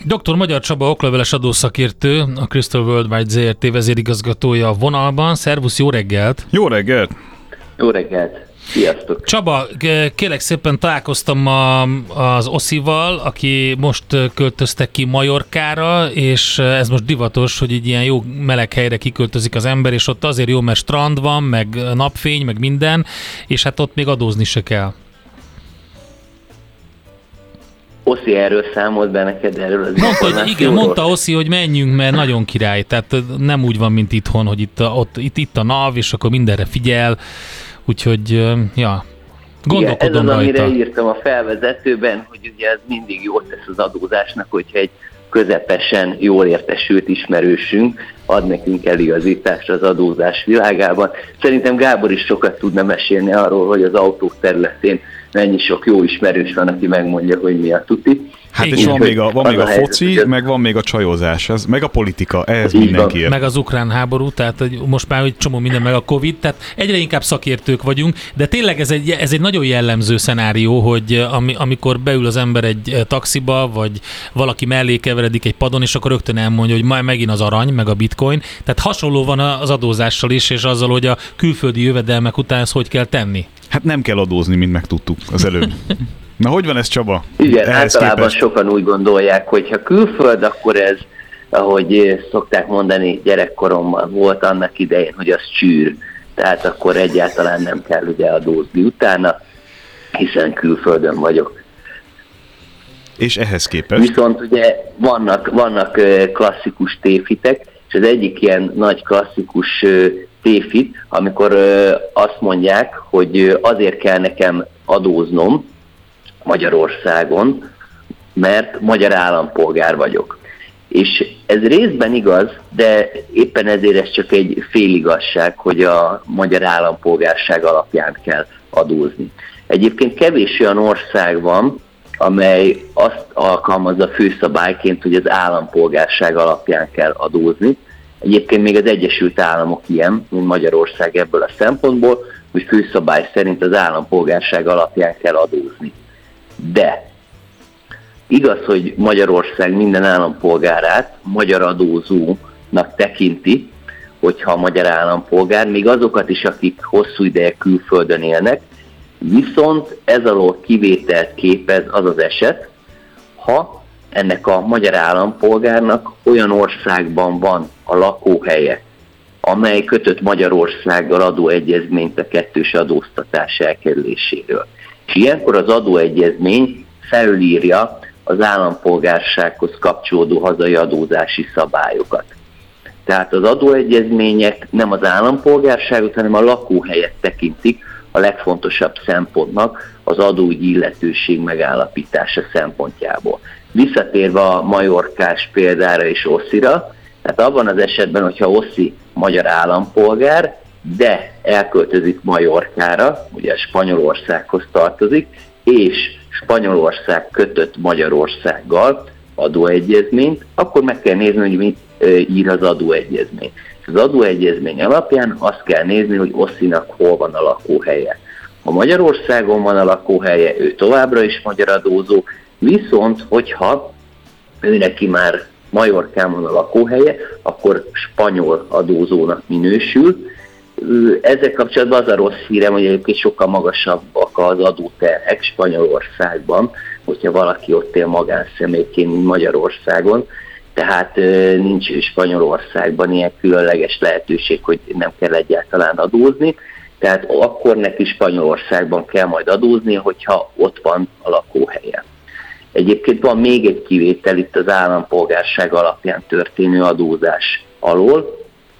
Dr. Magyar Csaba okleveles adószakértő, a Crystal Worldwide ZRT vezérigazgatója a vonalban. Szervusz, jó reggelt! Jó reggelt! Jó reggelt! Sziasztok! Csaba, kérlek szépen találkoztam az Oszival, aki most költöztek ki Majorkára, és ez most divatos, hogy így ilyen jó meleg helyre kiköltözik az ember, és ott azért jó, mert strand van, meg napfény, meg minden, és hát ott még adózni se kell. Oszi erről számolt be neked erről az mondta Oszi, hogy menjünk, mert nagyon király. Tehát nem úgy van, mint itthon, hogy itt a NAV, és akkor mindenre figyel. Úgyhogy, ja, gondolkodom rajta. Ez az, amire írtam a felvezetőben, hogy ugye ez mindig jót tesz az adózásnak, hogyha egy közepesen jól értesült ismerősünk ad nekünk eligazítást az adózás világában. Szerintem Gábor is sokat tudna mesélni arról, hogy az autók területén mennyi sok jó ismerős van, aki megmondja, hogy mi a tuti. Hát és van még a foci, meg van még a csajozás, meg a politika, ehhez mindenki ért. Meg az ukrán háború, tehát most már egy csomó minden, meg a Covid, tehát egyre inkább szakértők vagyunk, de tényleg ez egy nagyon jellemző szenárió, hogy amikor beül az ember egy taxiba, vagy valaki mellé keveredik egy padon, és akkor rögtön elmondja, hogy majd megint az arany, meg a bitcoin. Tehát hasonló van az adózással is, és azzal, hogy a külföldi jövedelmek után ezt hogy kell tenni. Hát nem kell adózni, mint megtudtuk az előbb. Na, hogy van ez, Csaba? Igen, általában sokan úgy gondolják, hogy ha külföld, akkor ez, ahogy szokták mondani, gyerekkoromban volt annak idején, hogy az csűr. Tehát akkor egyáltalán nem kell ugye adózni utána, hiszen külföldön vagyok. És ehhez képest? Viszont ugye vannak klasszikus tévhitek, és az egyik ilyen nagy klasszikus tévhit, amikor azt mondják, hogy azért kell nekem adóznom Magyarországon, mert magyar állampolgár vagyok. És ez részben igaz, de éppen ezért ez csak egy féligazság, hogy a magyar állampolgárság alapján kell adózni. Egyébként kevés olyan ország van, amely azt alkalmazza főszabályként, hogy az állampolgárság alapján kell adózni. Egyébként még az Egyesült Államok ilyen, mint Magyarország ebből a szempontból, hogy főszabály szerint az állampolgárság alapján kell adózni. De igaz, hogy Magyarország minden állampolgárát magyar adózónak tekinti, hogyha a magyar állampolgár, még azokat is, akik hosszú ideje külföldön élnek, viszont ez alól kivételt képez az az eset, ha ennek a magyar állampolgárnak olyan országban van a lakóhelye, amely kötött Magyarországgal adóegyezményt a kettős adóztatás elkerüléséről. És ilyenkor az adóegyezmény felülírja az állampolgársághoz kapcsolódó hazai adózási szabályokat. Tehát az adóegyezmények nem az állampolgárságot, hanem a lakóhelyet tekintik a legfontosabb szempontnak az adóügyi illetőség megállapítása szempontjából. Visszatérve a majorkás példára és Oszira, tehát abban az esetben, hogyha Oszi magyar állampolgár, de elköltözik Majorkára, ugye Spanyolországhoz tartozik, és Spanyolország kötött Magyarországgal adóegyezményt, akkor meg kell nézni, hogy mit ír az adóegyezmény. Az adóegyezmény alapján azt kell nézni, hogy Oszinak hol van a lakóhelye. Ha Magyarországon van a lakóhelye, ő továbbra is magyar adózó, viszont hogyha ő neki már Majorkán van a lakóhelye, akkor spanyol adózónak minősül. Ezzel kapcsolatban az a rossz hírem, hogy egyébként sokkal magasabbak az adóterhek Spanyolországban, hogyha valaki ott él magánszemélyként, mint Magyarországon. Tehát nincs Spanyolországban ilyen különleges lehetőség, hogy nem kell egyáltalán adózni. Tehát akkor neki Spanyolországban kell majd adózni, hogyha ott van a lakóhelye. Egyébként van még egy kivétel itt az állampolgárság alapján történő adózás alól.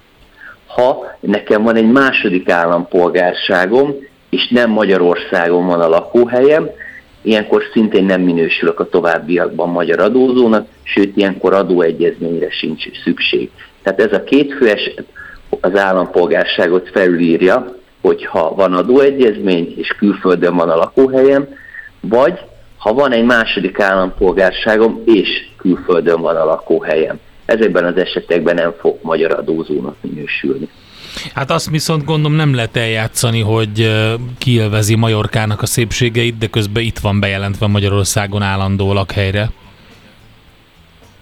Ha nekem van egy második állampolgárságom, és nem Magyarországon van a lakóhelyem, ilyenkor szintén nem minősülök a továbbiakban magyar adózónak, sőt, ilyenkor adóegyezményre sincs szükség. Tehát ez a két fő eset az állampolgárságot felülírja, hogyha van adóegyezmény, és külföldön van a lakóhelyem, vagy ha van egy második állampolgárságom, és külföldön van a lakóhelyem. Ezekben az esetekben nem fog magyar adózónak minősülni. Hát azt viszont gondolom nem lehet eljátszani, hogy kiélvezi Majorkának a szépségeit, de közben itt van bejelentve Magyarországon állandó lakhelyre.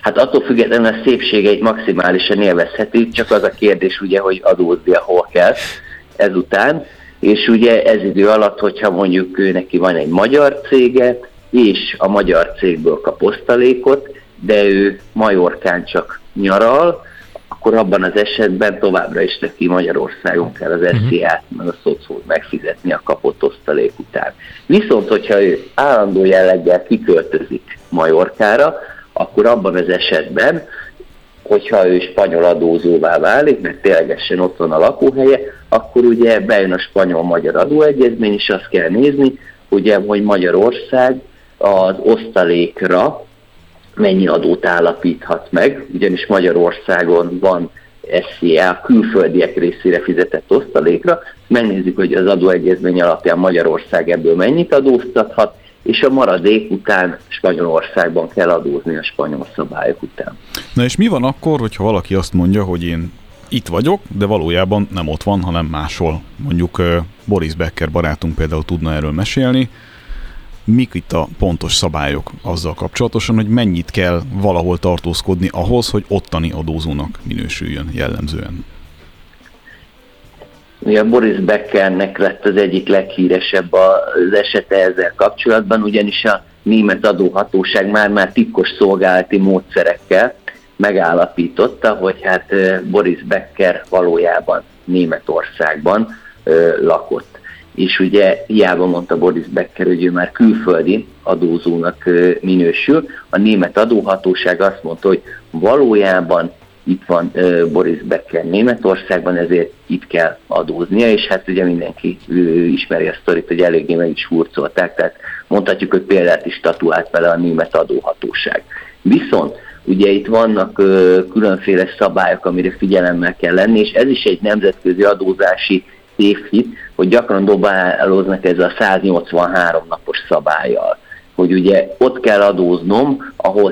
Hát attól függetlenül a szépségeit maximálisan élvezheti, csak az a kérdés ugye, hogy adózni hol kell ezután. És ugye ez idő alatt, hogyha mondjuk neki van egy magyar cége, és a magyar cégből kap osztalékot, de ő Majorkán csak nyaral, akkor abban az esetben továbbra is neki Magyarországon kell az SZIA-t, meg a szocót megfizetni a kapott osztalék után. Viszont, hogyha ő állandó jelleggel kiköltözik Majorkára, akkor abban az esetben, hogyha ő spanyol adózóvá válik, mert ténylegesen ott van a lakóhelye, akkor ugye bejön a spanyol-magyar adóegyezmény, és azt kell nézni, ugye, hogy Magyarország az osztalékra mennyi adót állapíthat meg, ugyanis Magyarországon van SZIA külföldiek részére fizetett osztalékra, megnézzük, hogy az adóegyezmény alapján Magyarország ebből mennyit adóztathat, és a maradék után Spanyolországban kell adózni a spanyol szabályok után. Na és mi van akkor, hogyha valaki azt mondja, hogy én itt vagyok, de valójában nem ott van, hanem máshol? Mondjuk Boris Becker barátunk például tudna erről mesélni. Mik itt a pontos szabályok azzal kapcsolatosan, hogy mennyit kell valahol tartózkodni ahhoz, hogy ottani adózónak minősüljön jellemzően? Ugye Boris Beckernek lett az egyik leghíresebb az esete ezzel kapcsolatban, ugyanis a német adóhatóság már titkos szolgálati módszerekkel megállapította, hogy hát Boris Becker valójában Németországban lakott. És ugye hiába mondta Boris Becker, hogy ő már külföldi adózónak minősül, a német adóhatóság azt mondta, hogy valójában itt van Boris Becker Németországban, ezért itt kell adóznia, és hát ugye mindenki ismeri a sztorit, hogy eléggé meg is hurcolták, tehát mondhatjuk, hogy példát is tatuált vele a német adóhatóság. Viszont ugye itt vannak különféle szabályok, amire figyelemmel kell lenni, és ez is egy nemzetközi adózási tévhit, hogy gyakran dobálóznak ezzel a 183 napos szabállyal, hogy ugye ott kell adóznom, ahol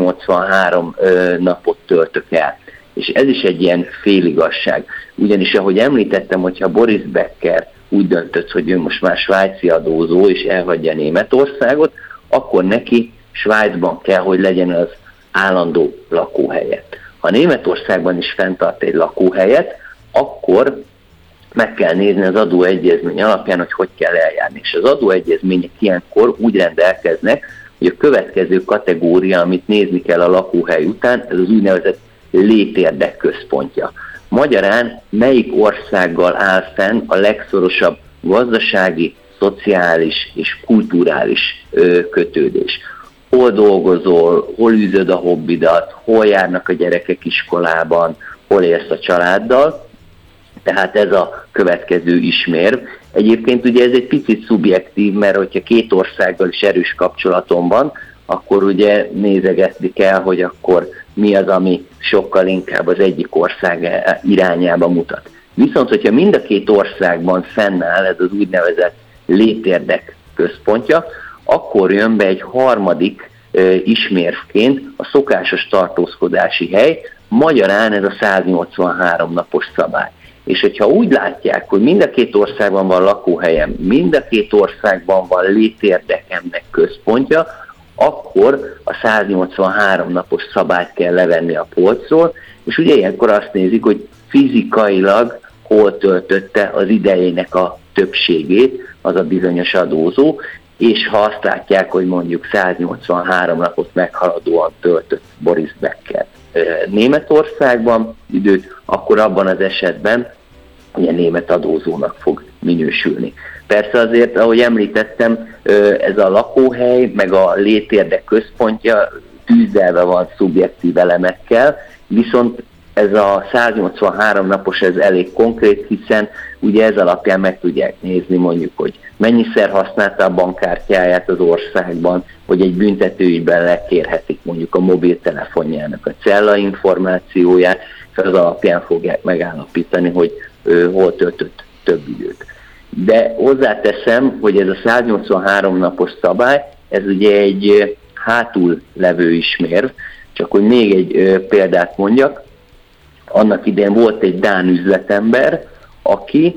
183 napot töltök el. És ez is egy ilyen féligasság. Ugyanis, ahogy említettem, hogyha Boris Becker úgy döntött, hogy ő most már svájci adózó, és elhagyja Németországot, akkor neki Svájcban kell, hogy legyen az állandó lakóhelye. Ha Németországban is fenntart egy lakóhelyet, akkor meg kell nézni az adóegyezmény alapján, hogy kell eljárni. És az adóegyezmények ilyenkor úgy rendelkeznek, hogy a következő kategória, amit nézni kell a lakóhely után, ez az úgynevezett létérdek központja. Magyarán melyik országgal áll fenn a legszorosabb gazdasági, szociális és kulturális kötődés. Hol dolgozol, hol űzöd a hobbidat, hol járnak a gyerekek iskolában, hol élsz a családdal. Tehát ez a következő ismérv. Egyébként ugye ez egy picit szubjektív, mert hogyha két országgal is erős kapcsolatom van, akkor ugye nézegetni kell, hogy akkor mi az, ami sokkal inkább az egyik ország irányába mutat. Viszont, hogyha mind a két országban fennáll ez az úgynevezett létérdek központja, akkor jön be egy harmadik ismérvként a szokásos tartózkodási hely, magyarán ez a 183 napos szabály. És hogyha úgy látják, hogy mind a két országban van lakóhelyem, mind a két országban van létérdekemnek központja, akkor a 183 napos szabályt kell levenni a polcról, és ugye ilyenkor azt nézik, hogy fizikailag hol töltötte az idejének a többségét az a bizonyos adózó, és ha azt látják, hogy mondjuk 183 napot meghaladóan töltött Boris Becker Németországban időt, akkor abban az esetben ugye német adózónak fog minősülni. Persze azért, ahogy említettem, ez a lakóhely, meg a létérdek központja tűzdelve van szubjektív elemekkel, viszont ez a 183 napos, ez elég konkrét, hiszen ugye ez alapján meg tudják nézni mondjuk, hogy mennyiszer használta a bankkártyáját az országban, hogy egy büntetőügyben lekérhetik mondjuk a mobiltelefonjának a cella információját, és az alapján fogják megállapítani, hogy hol töltött több időt. De hozzáteszem, hogy ez a 183 napos szabály, ez ugye egy hátul levő ismérv, csak hogy még egy példát mondjak, annak idején volt egy dán üzletember, aki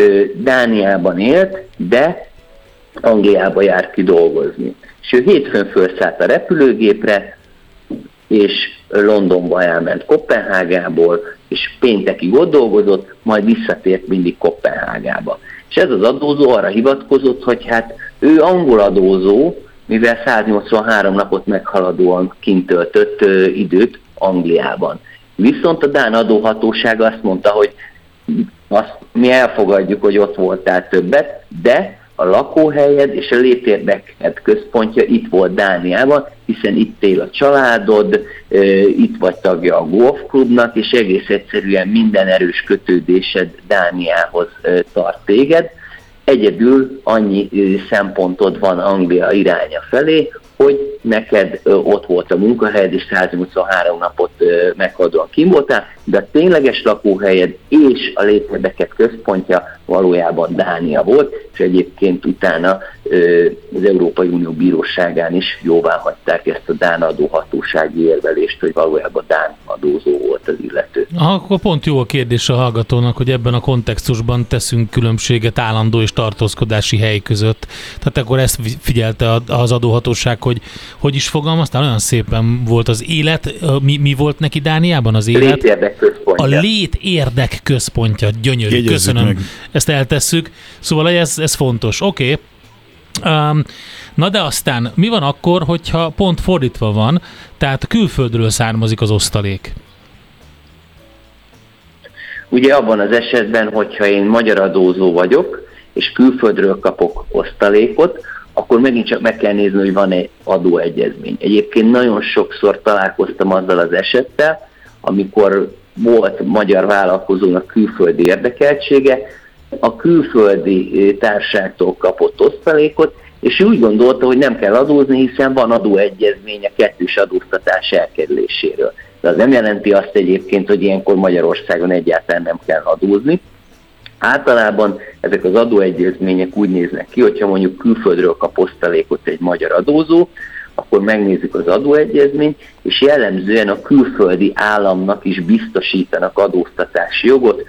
Dániában élt, de Angliába járt ki dolgozni. És ő hétfőn felszállt a repülőgépre, és Londonba elment Koppenhágából, és péntekig ott dolgozott, majd visszatért mindig Koppenhágába. És ez az adózó arra hivatkozott, hogy hát ő angol adózó, mivel 183 napot meghaladóan kint töltött időt Angliában. Viszont a dán adóhatóság azt mondta, hogy mi elfogadjuk, hogy ott voltál többet, de a lakóhelyed és a létérdeked központja itt volt Dániában, hiszen itt él a családod, itt vagy tagja a golfklubnak, és egész egyszerűen minden erős kötődésed Dániához tart téged. Egyedül annyi szempontod van Anglia iránya felé, hogy neked ott volt a munkahelyed, és 183 napot meghaladóan kint voltál, de a tényleges lakóhelyed és a létérdeked központja valójában Dánia volt, és egyébként utána az Európai Unió Bíróságán is jóváhagyták ezt a dán adóhatósági érvelést, hogy valójában dán adózó volt az illető. Akkor pont jó a kérdés a hallgatónak, hogy ebben a kontextusban teszünk különbséget állandó és tartózkodási hely között. Tehát akkor ezt figyelte az adóhatóság, hogy is fogalmaztál, olyan szépen volt az élet. Mi volt neki Dániában az élet? Létérdek központja. A létérdek központja. Gyönyörű, Jegyezzük köszönöm. meg. Ezt eltesszük. Szóval ez fontos. Oké. Na de aztán mi van akkor, hogyha pont fordítva van, tehát külföldről származik az osztalék? Ugye abban az esetben, hogyha én magyar adózó vagyok, és külföldről kapok osztalékot, akkor megint csak meg kell nézni, hogy van-e adóegyezmény. Egyébként nagyon sokszor találkoztam azzal az esettel, amikor volt magyar vállalkozónak külföldi érdekeltsége, a külföldi társaságtól kapott osztalékot, és úgy gondolta, hogy nem kell adózni, hiszen van adóegyezmény a kettős adóztatás elkerüléséről. De az nem jelenti azt egyébként, hogy ilyenkor Magyarországon egyáltalán nem kell adózni. Általában ezek az adóegyezmények úgy néznek ki, hogyha mondjuk külföldről kap osztalékot egy magyar adózó, akkor megnézzük az adóegyezményt, és jellemzően a külföldi államnak is biztosítanak adóztatási jogot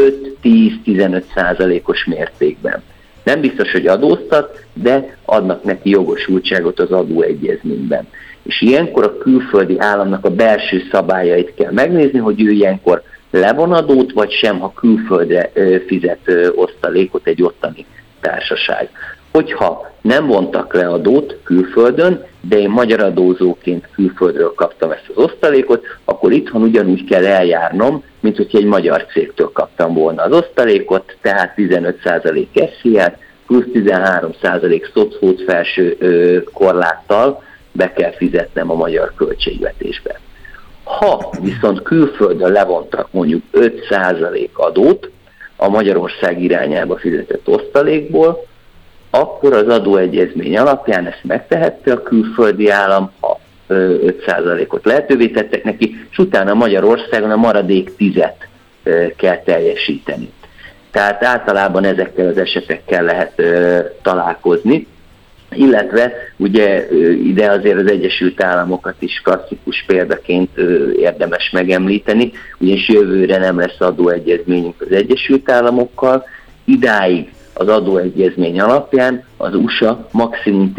5-10-15%-os mértékben. Nem biztos, hogy adóztat, de adnak neki jogosultságot az adóegyezményben. És ilyenkor a külföldi államnak a belső szabályait kell megnézni, hogy ő ilyenkor levon adót, vagy sem, ha külföldre fizet osztalékot egy ottani társaság. Hogyha nem vontak le adót külföldön, de én magyar adózóként külföldről kaptam ezt az osztalékot, akkor itthon ugyanúgy kell eljárnom, mint hogyha egy magyar cégtől kaptam volna az osztalékot, tehát 15% SZIA-t, plusz 13% szocót felső korláttal be kell fizetnem a magyar költségvetésbe. Ha viszont külföldön levontak mondjuk 5% adót a Magyarország irányába fizetett osztalékból, akkor az adóegyezmény alapján ezt megtehette a külföldi állam, ha 5%-ot lehetővé tettek neki, és utána Magyarországon a maradék 10-et kell teljesíteni. Tehát általában ezekkel az esetekkel lehet találkozni, illetve ugye ide azért az Egyesült Államokat is klasszikus példaként érdemes megemlíteni, ugyanis jövőre nem lesz adóegyezményünk az Egyesült Államokkal, idáig az adóegyezmény alapján az USA maximum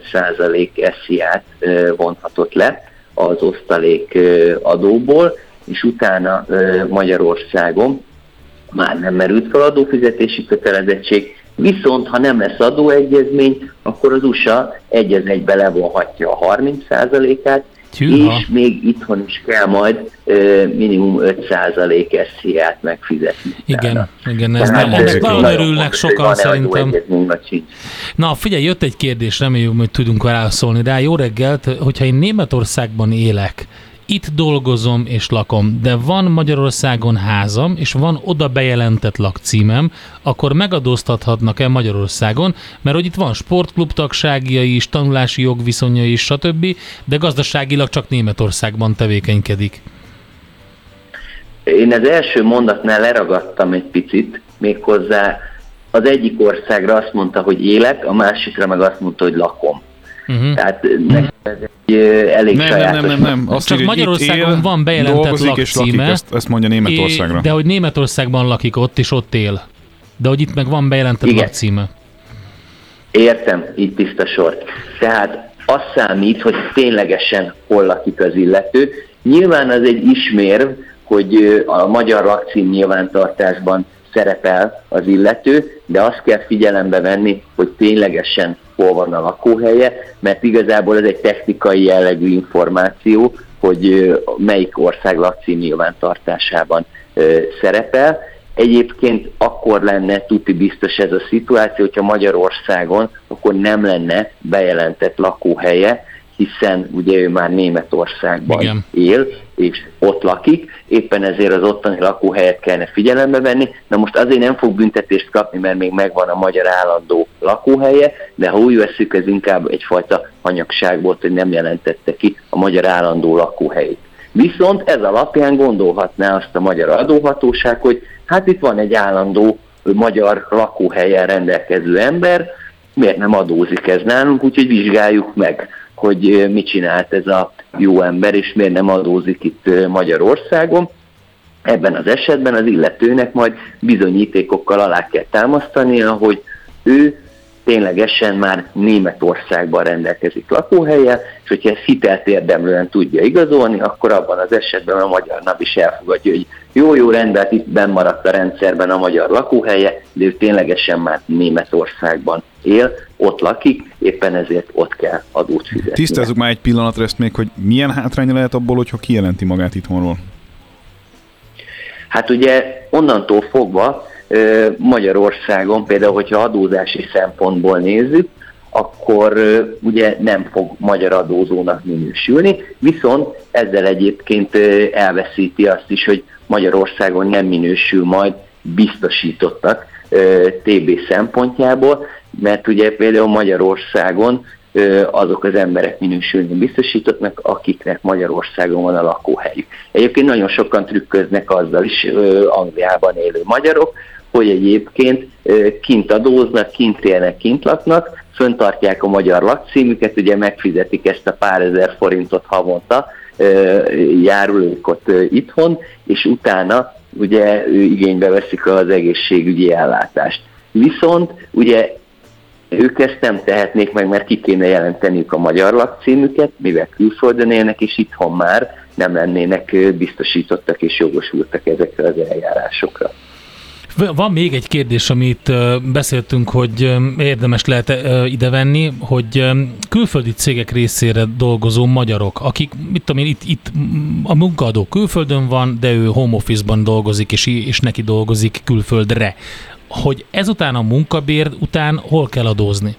15% SZIA-t vonhatott le az osztalék adóból, és utána Magyarországon már nem merült fel adófizetési kötelezettség, viszont ha nem lesz adóegyezmény, akkor az USA egy az egybe levonhatja a 30%-át, és még itthon is kell majd minimum 5% SZIA-t megfizetni. Igen, ennek nagyon örülnek sokan szerintem. Na figyelj, jött egy kérdés, reméljük, hogy tudunk válaszolni rá. Jó reggelt, hogyha én Németországban élek, itt dolgozom és lakom, de van Magyarországon házam, és van oda bejelentett lakcímem, akkor megadóztathatnak-e Magyarországon, mert hogy itt van sportklub tagságjai is, tanulási jogviszonyai is, stb., de gazdaságilag csak Németországban tevékenykedik. Én az első mondatnál leragadtam egy picit, méghozzá az egyik országra azt mondta, hogy élek, a másikra meg azt mondta, hogy lakom. Tehát ez egy elég sajátos. Nem. Azt csak Magyarországon van bejelentett lakcíme, ezt mondja Németországra. De hogy Németországban lakik ott, és ott él. De hogy itt meg van bejelentett lakcíme. Értem, így tiszta sor. Tehát az számít, hogy ténylegesen hol lakik az illető. Nyilván az egy ismérv, hogy a magyar lakcím nyilvántartásban szerepel az illető, de azt kell figyelembe venni, hogy ténylegesen hol van a lakóhelye, mert igazából ez egy technikai jellegű információ, hogy melyik ország lakcím nyilvántartásában szerepel. Egyébként akkor lenne tuti biztos ez a szituáció, hogyha Magyarországon akkor nem lenne bejelentett lakóhelye, hiszen ugye ő már Németországban Igen. él, és ott lakik, éppen ezért az ottani lakóhelyet kellene figyelembe venni. Na most azért nem fog büntetést kapni, mert még megvan a magyar állandó lakóhelye, de ha úgy vesszük, ez inkább egyfajta hanyagság volt, hogy nem jelentette ki a magyar állandó lakóhelyét. Viszont ez alapján gondolhatná azt a magyar adóhatóság, hogy hát itt van egy állandó magyar lakóhelyen rendelkező ember, miért nem adózik ez nálunk, úgyhogy vizsgáljuk meg, hogy mit csinált ez a jó ember, és miért nem adózik itt Magyarországon. Ebben az esetben az illetőnek majd bizonyítékokkal alá kell támasztania, hogy ő ténylegesen már Németországban rendelkezik lakóhelye, és hogyha ezt hitelt érdemlően tudja igazolni, akkor abban az esetben a magyar NAV is elfogadja, hogy jó, rendben, itt benn maradt a rendszerben a magyar lakóhelye, de ő ténylegesen már Németországban él, ott lakik, éppen ezért ott kell adót fizetni. Tisztázzuk már egy pillanatra ezt még, hogy milyen hátránya lehet abból, hogyha kijelenti magát itthonról? Hát ugye onnantól fogva Magyarországon például, hogyha adózási szempontból nézzük, akkor ugye nem fog magyar adózónak minősülni, viszont ezzel egyébként elveszíti azt is, hogy Magyarországon nem minősül majd biztosítottak TB szempontjából, mert ugye például Magyarországon azok az emberek minősülni biztosítottnak, akiknek Magyarországon van a lakóhelyük. Egyébként nagyon sokan trükköznek azzal is, Angliában élő magyarok, hogy egyébként kint adóznak, kint élnek, kint laknak, föntartják a magyar lakcímüket, ugye megfizetik ezt a pár ezer forintot havonta járulékot itthon, és utána ugye igénybe veszik az egészségügyi ellátást. Viszont ugye ők ezt nem tehetnék meg, mert ki kéne jelenteniük a magyar lakcímüket, mivel külföldön élnek, és itthon már nem lennének biztosítottak és jogosultak ezekre az eljárásokra. Van még egy kérdés, amit beszéltünk, hogy érdemes lehet idevenni, hogy külföldi cégek részére dolgozó magyarok, akik, mit tudom én, itt a munkaadó külföldön van, de ő home office-ban dolgozik, és neki dolgozik külföldre, hogy ezután a munkabér után hol kell adózni?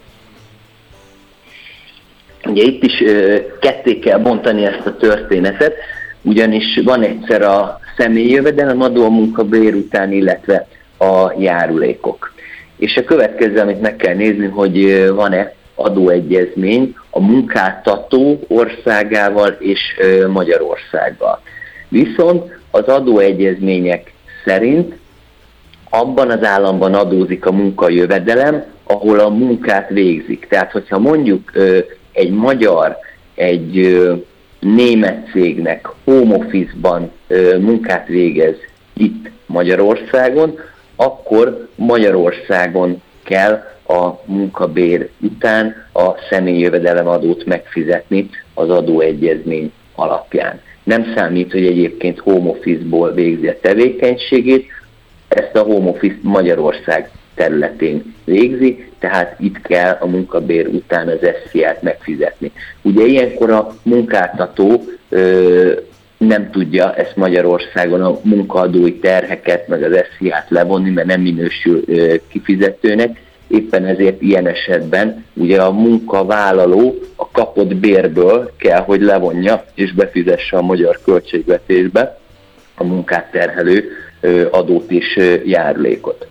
Ugye itt is ketté kell bontani ezt a történetet, ugyanis van egyszer a személyi jövedelemadó a munkabér után, illetve a járulékok. És a következő, amit meg kell nézni, hogy van-e adóegyezmény a munkáltató országával és Magyarországgal. Viszont az adóegyezmények szerint abban az államban adózik a munkajövedelem, ahol a munkát végzik. Tehát, hogyha mondjuk egy magyar, egy német cégnek home office-ban munkát végez itt Magyarországon, akkor Magyarországon kell a munkabér után a személyi jövedelemadót megfizetni az adóegyezmény alapján. Nem számít, hogy egyébként home office-ból végzi a tevékenységét, ezt a home office Magyarország területén végzi, tehát itt kell a munkabér után az SZIA-t megfizetni. Ugye ilyenkor a munkáltató nem tudja ezt Magyarországon a munkaadói terheket, meg az SZIA-t levonni, mert nem minősül kifizetőnek, éppen ezért ilyen esetben ugye a munkavállaló a kapott bérből kell, hogy levonja és befizesse a magyar költségvetésbe a munkát terhelő adót és járulékot.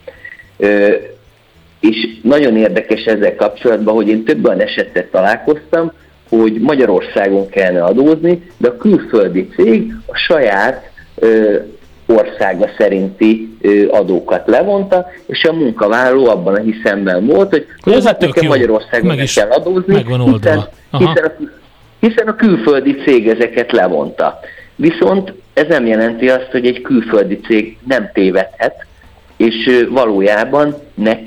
És nagyon érdekes ezzel kapcsolatban, hogy én több olyan esettel találkoztam, hogy Magyarországon kellene adózni, de a külföldi cég a saját országa szerinti adókat levonta, és a munkavállaló abban a hiszemben volt, hogy hát nekem Magyarországon meg kell adózni, hiszen a külföldi cég ezeket levonta. Viszont ez nem jelenti azt, hogy egy külföldi cég nem tévedhet, és valójában neki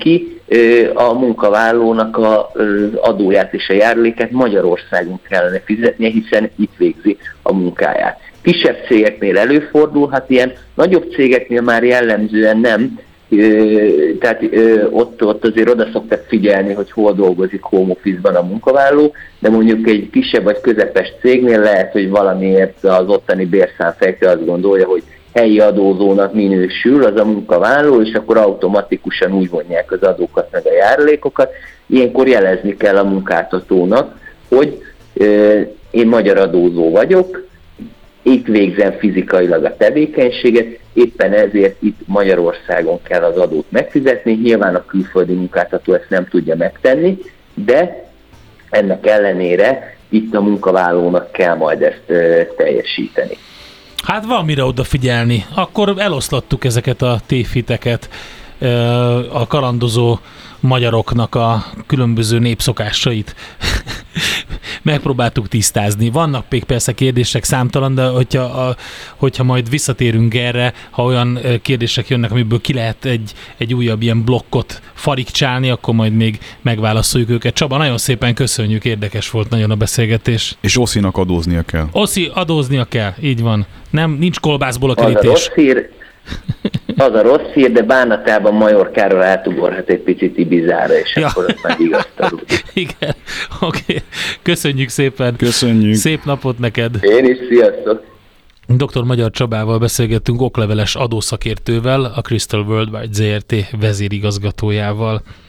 a munkavállalónak az adóját és a járulékát Magyarországon kellene fizetnie, hiszen itt végzi a munkáját. Kisebb cégeknél előfordulhat ilyen, nagyobb cégeknél már jellemzően nem, tehát ott azért oda szoktak figyelni, hogy hol dolgozik home office-ban a munkavállaló, de mondjuk egy kisebb vagy közepes cégnél lehet, hogy valamiért az ottani bérszámfejtő azt gondolja, hogy helyi adózónak minősül az a munkavállaló, és akkor automatikusan úgy vonják az adókat meg a járulékokat. Ilyenkor jelezni kell a munkáltatónak, hogy én magyar adózó vagyok, itt végzem fizikailag a tevékenységet, éppen ezért itt Magyarországon kell az adót megfizetni. Nyilván a külföldi munkáltató ezt nem tudja megtenni, de ennek ellenére itt a munkavállalónak kell majd ezt teljesíteni. Hát van mire odafigyelni. Akkor eloszlattuk ezeket a tévhiteket a kalandozó magyaroknak a különböző népszokásait. Megpróbáltuk tisztázni. Vannak még persze kérdések számtalan, de hogyha majd visszatérünk erre, ha olyan kérdések jönnek, amiből ki lehet egy újabb ilyen blokkot farigcsálni, akkor majd még megválaszoljuk őket. Csaba, nagyon szépen köszönjük, érdekes volt nagyon a beszélgetés. És Oszinak adóznia kell. Oszi, adóznia kell, így van. Nincs kolbászból a kerítés. Az a rossz hír, de bánatában Majorkáról átugorhat egy picit Ibizára, és akkor ott már vigasztalódik. Igen, oké. Köszönjük szépen. Köszönjük. Szép napot neked. Én is, sziasztok. Dr. Magyar Csabával beszélgettünk okleveles adószakértővel, a Crystal Worldwide ZRT vezérigazgatójával.